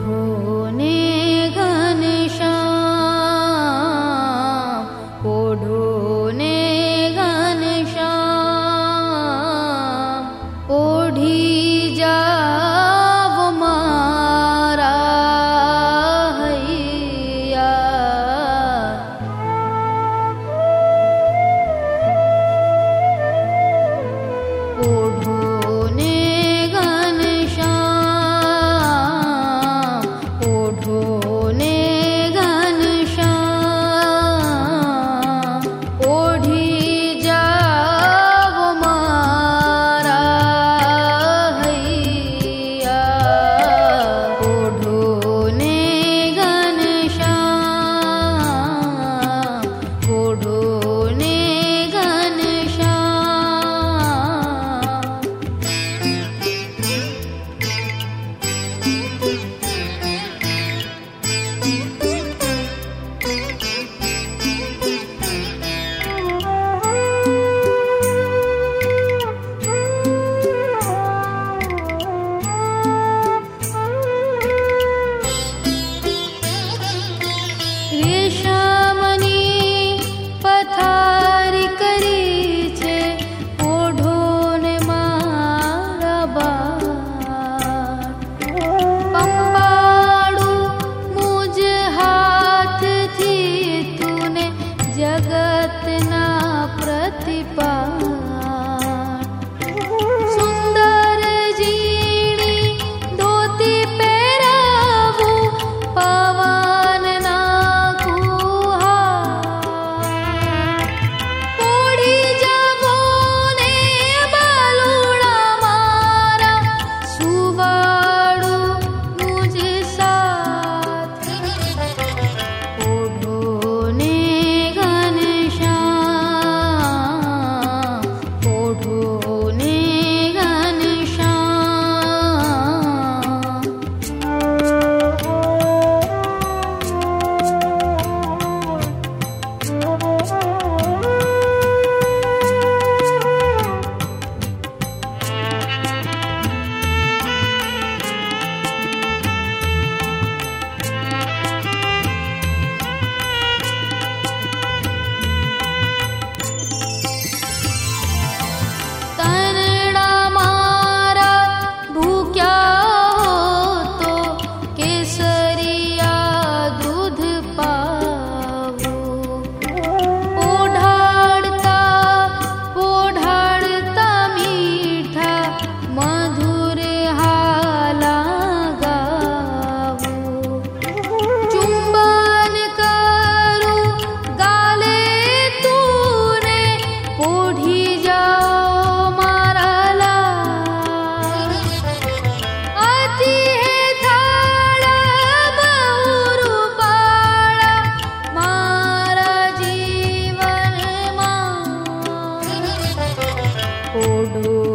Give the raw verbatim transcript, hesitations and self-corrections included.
ओढोने घनश्याम, ओढोने घनश्याम, ओढी जाव मारा हैया। ओढोने घनश्याम, ओढोने घनश्याम, ओढी जाव मारा हैया। ओढोने घनश्याम, ओढोने घनश्याम। રેશમની પથારી કરી છે ઓઢોને મારા બાળ। પંપાળું મુજ હાથથી તુને જગતના પ્રતિપાળ। સુંદર ઝીણી ધોતી પહેરાવું પવનના કુહાર। પોઢી જાવો ને બાલુડા મારા, સુવાળું મુજ સાથ। ઓઢોને ઘનશ્યામ, ઓઢોને ઘનશ્યામ। તનડા મારા ભૂખ્યા હો તો કેસરિયા દૂધ પાવો। પોઢાડતા પોઢાડતા મીઠા મધુર હાલા ગાવો। ચુંબન કરું ગાલે તુને, પોઢી જાઓ મારા લાલ। અતિ હેઠાળા બહુરૂપાળા મારા જીવનમાં। ઓઢો